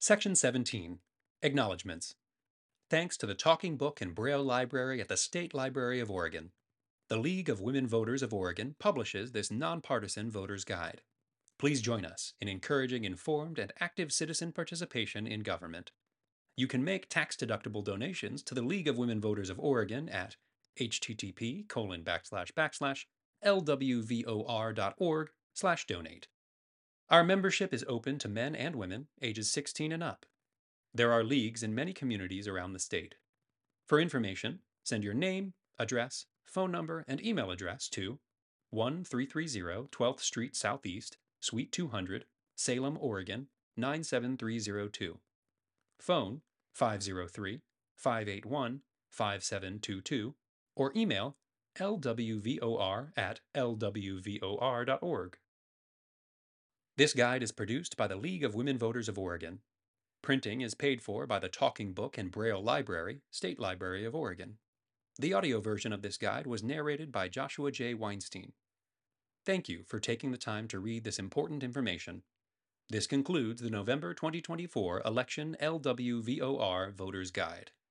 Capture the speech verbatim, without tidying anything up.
Section seventeen. Acknowledgements. Thanks to the Talking Book and Braille Library at the State Library of Oregon. The League of Women Voters of Oregon publishes this nonpartisan voter's guide. Please join us in encouraging informed and active citizen participation in government. You can make tax-deductible donations to the League of Women Voters of Oregon at http colon backslash backslash lwvor.org slash donate. Our membership is open to men and women ages sixteen and up. There are leagues in many communities around the state. For information, send your name, address, phone number, and email address to one three three zero twelfth Street Southeast, Suite two hundred, Salem, Oregon nine seven three zero two. Phone five zero three, five eight one, five seven two two or email lwvor at lwvor.org. This guide is produced by the League of Women Voters of Oregon. Printing is paid for by the Talking Book and Braille Library, State Library of Oregon. The audio version of this guide was narrated by Joshua J. Weinstein. Thank you for taking the time to read this important information. This concludes the November twenty twenty-four Election L W V O R Voters Guide.